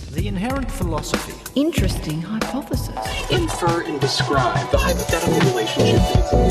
The inherent philosophy. Interesting hypothesis. Infer and describe the hypothetical relationship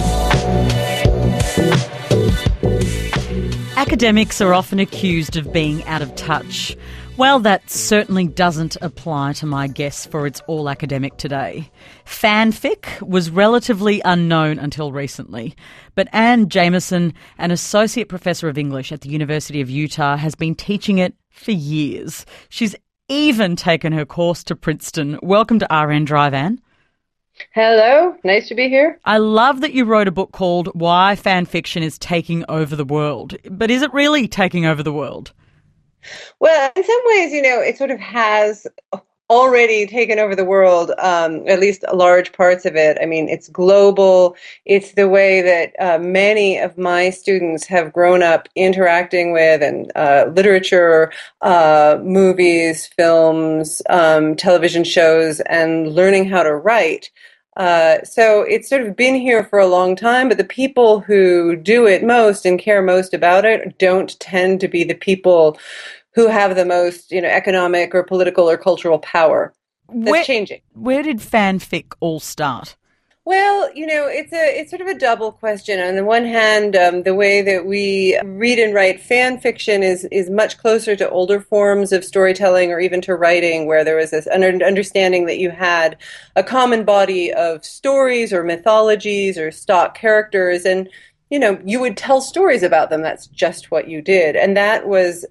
that exists. Academics are often accused of being out of touch. Well, that certainly doesn't apply to my guest for It's All Academic today. Fanfic was relatively unknown until recently, but Anne Jameson, an associate professor of English at the University of Utah, has been teaching it for years. She's even taken her course to Princeton. Welcome to RN Drive, Anne. Hello, nice to be here. I love that you wrote a book called Why Fanfiction is Taking Over the World. But is it really taking over the world? Well, in some ways, it sort of has already taken over the world, at least large parts of it. I mean, it's global. It's the way that many of my students have grown up interacting with, and literature, movies, films, television shows, and learning how to write. So it's sort of been here for a long time, but the people who do it most and care most about it don't tend to be the people who have the most, economic or political or cultural power. That's changing. Where did fanfic all start? Well, it's sort of a double question. On the one hand, the way that we read and write fan fiction is much closer to older forms of storytelling or even to writing, where there was this understanding that you had a common body of stories or mythologies or stock characters, and you would tell stories about them. That's just what you did, and that was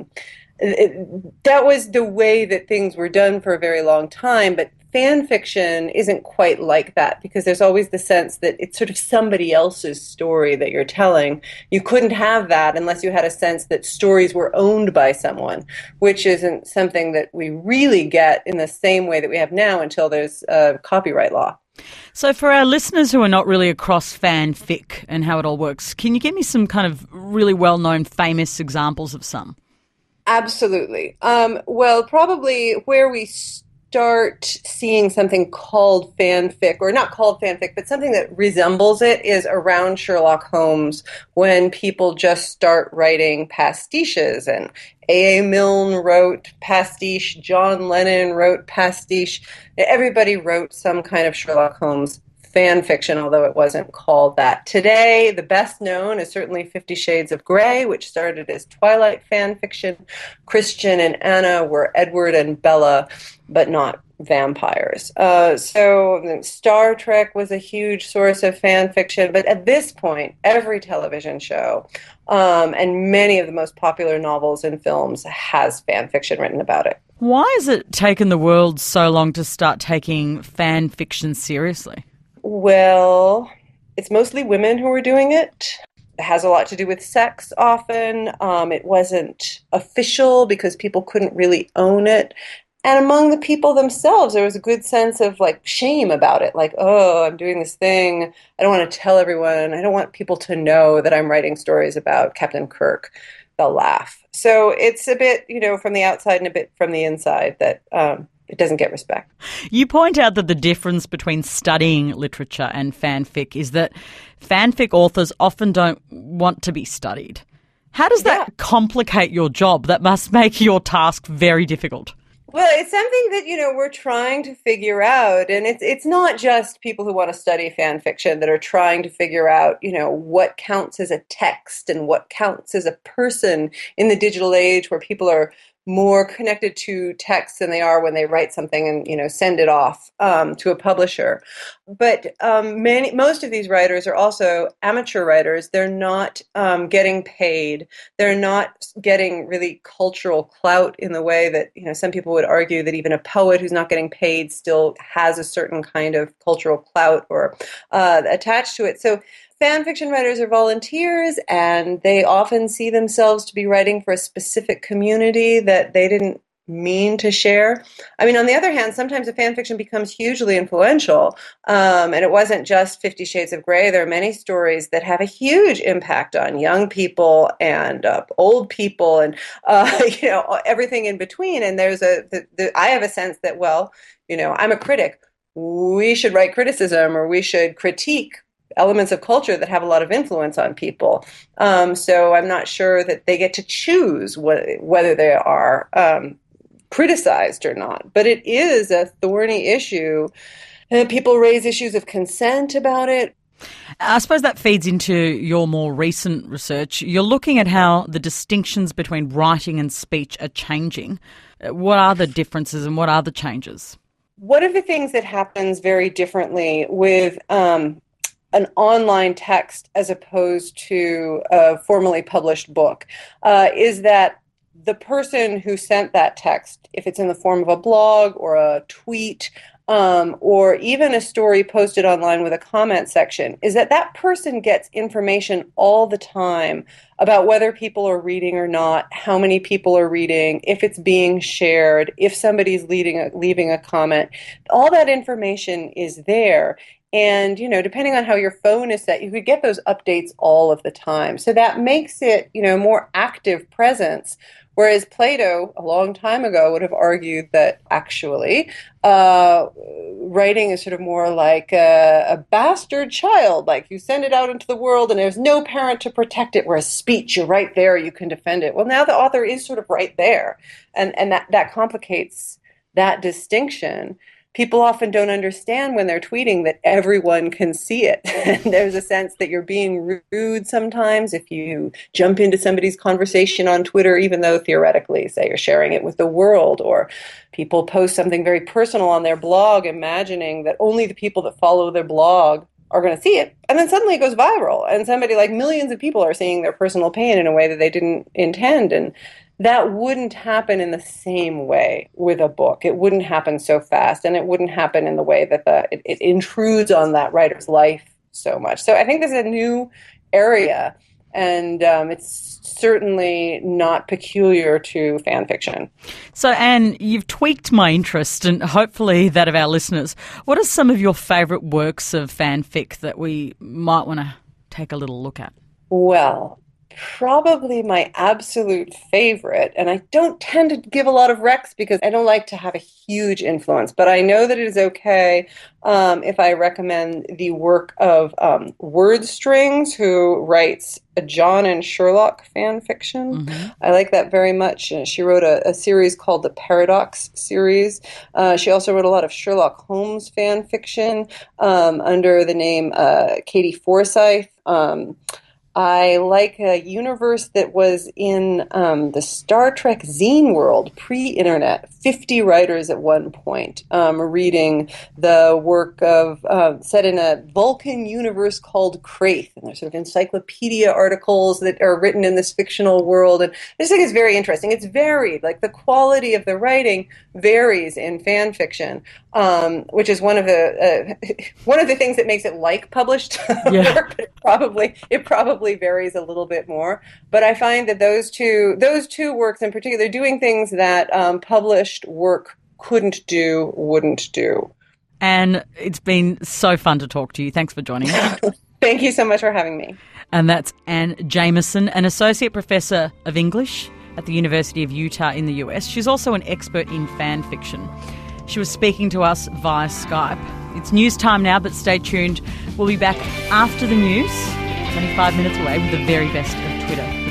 the way that things were done for a very long time. But fan fiction isn't quite like that, because there's always the sense that it's sort of somebody else's story that you're telling. You couldn't have that unless you had a sense that stories were owned by someone, which isn't something that we really get in the same way that we have now until there's copyright law. So for our listeners who are not really across fanfic and how it all works, can you give me some kind of really well-known famous examples of some? Absolutely. Well, probably where we start seeing something called fanfic, or not called fanfic, but something that resembles it, is around Sherlock Holmes, when people just start writing pastiches. And A.A. Milne wrote pastiche, John Lennon wrote pastiche. Everybody wrote some kind of Sherlock Holmes fan fiction, although it wasn't called that. Today, the best known is certainly 50 Shades of Grey, which started as Twilight fan fiction. Christian and Anna were Edward and Bella, but not vampires. So Star Trek was a huge source of fan fiction, but at this point, every television show and many of the most popular novels and films has fan fiction written about it. Why has it taken the world so long to start taking fan fiction seriously? Well, it's mostly women who are doing it. It has a lot to do with sex often. It wasn't official because people couldn't really own it. And among the people themselves, there was a good sense of shame about it. Oh, I'm doing this thing. I don't want to tell everyone. I don't want people to know that I'm writing stories about Captain Kirk. They'll laugh. So it's a bit, from the outside and a bit from the inside that it doesn't get respect. You point out that the difference between studying literature and fanfic is that fanfic authors often don't want to be studied. How does that complicate your job? That must make your task very difficult. Well, it's something that, we're trying to figure out. And it's not just people who want to study fan fiction that are trying to figure out, what counts as a text and what counts as a person in the digital age, where people are more connected to text than they are when they write something and send it off to a publisher. But most of these writers are also amateur writers. They're not getting paid. They're not getting really cultural clout in the way that some people would argue that even a poet who's not getting paid still has a certain kind of cultural clout or attached to it. So fan fiction writers are volunteers, and they often see themselves to be writing for a specific community that they didn't mean to share. I mean, on the other hand, sometimes a fan fiction becomes hugely influential, and it wasn't just 50 Shades of Grey. There are many stories that have a huge impact on young people and old people and everything in between. And there's I have a sense that, I'm a critic. We should write criticism, or we should critique elements of culture that have a lot of influence on people. So I'm not sure that they get to choose whether they are criticized or not. But it is a thorny issue. People raise issues of consent about it. I suppose that feeds into your more recent research. You're looking at how the distinctions between writing and speech are changing. What are the differences and what are the changes? One of the things that happens very differently with an online text as opposed to a formally published book is that the person who sent that text, if it's in the form of a blog or a tweet, or even a story posted online with a comment section, is that that person gets information all the time about whether people are reading or not, how many people are reading, if it's being shared, if somebody's leaving a comment. All that information is there. And, depending on how your phone is set, you could get those updates all of the time. So that makes it, more active presence. Whereas Plato, a long time ago, would have argued that actually writing is sort of more like a bastard child, like you send it out into the world and there's no parent to protect it, whereas speech, you're right there, you can defend it. Well, now the author is sort of right there, and that complicates that distinction. People often don't understand when they're tweeting that everyone can see it. And there's a sense that you're being rude sometimes if you jump into somebody's conversation on Twitter, even though theoretically, say, you're sharing it with the world, or people post something very personal on their blog, imagining that only the people that follow their blog are going to see it. And then suddenly it goes viral, and millions of people are seeing their personal pain in a way that they didn't intend. And that wouldn't happen in the same way with a book. It wouldn't happen so fast, and it wouldn't happen in the way that it intrudes on that writer's life so much. So I think this is a new area, and it's certainly not peculiar to fan fiction. So, Anne, you've tweaked my interest, and hopefully that of our listeners. What are some of your favourite works of fanfic that we might want to take a little look at? Well, probably my absolute favorite, and I don't tend to give a lot of recs because I don't like to have a huge influence, but I know that it is okay if I recommend the work of Word Strings, who writes a John and Sherlock fan fiction. Mm-hmm. I like that very much. She wrote a series called the Paradox series. She also wrote a lot of Sherlock Holmes fan fiction under the name Katie Forsyth. I like a universe that was in the Star Trek zine world, pre-internet, 50 writers at one point, reading the work of, set in a Vulcan universe called Kraith. And there's sort of encyclopedia articles that are written in this fictional world. And I just think it's very interesting. It's varied. Like, the quality of the writing varies in fan fiction, which is one of the things that makes it like published work. But it probably varies a little bit more, but I find that those two works in particular, they're doing things that published work wouldn't do. And it's been so fun to talk to you. Thanks for joining us. Thank you so much for having me. And that's Anne Jamieson, an Associate Professor of English at the University of Utah in the US. She's also an expert in fan fiction. She was speaking to us via Skype. It's news time now, but stay tuned. We'll be back after the news. It's only 5 minutes away with the very best of Twitter.